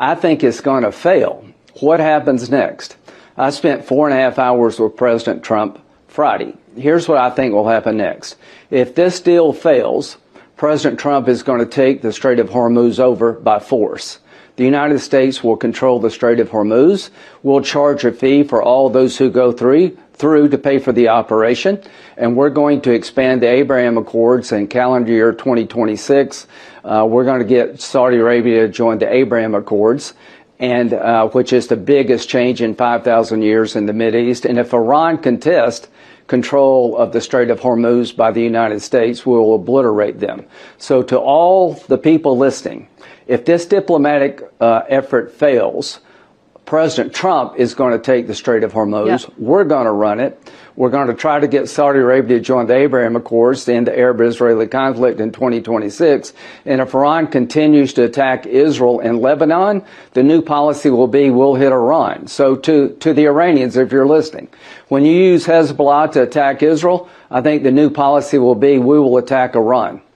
I think it's going to fail. What happens next? I spent 4.5 hours with President Trump Friday. Here's what I think will happen next. If this deal fails, President Trump is going to take the Strait of Hormuz over by force. The United States will control the Strait of Hormuz. We'll charge a fee for all those who go through to pay for the operation. And we're going to expand the Abraham Accords in calendar year 2026. We're going to get Saudi Arabia to join the Abraham Accords, and which is the biggest change in 5,000 years in the Mideast. And if Iran contests control of the Strait of Hormuz by the United States, we will obliterate them. So to all the people listening, if this diplomatic effort fails, President Trump is going to take the Strait of Hormuz. Yeah. We're going to run it. We're going to try to get Saudi Arabia to join the Abraham Accords to end the Arab-Israeli conflict in 2026. And if Iran continues to attack Israel and Lebanon, the new policy will be we'll hit Iran. So to the Iranians, if you're listening, when you use Hezbollah to attack Israel, I think the new policy will be we will attack Iran.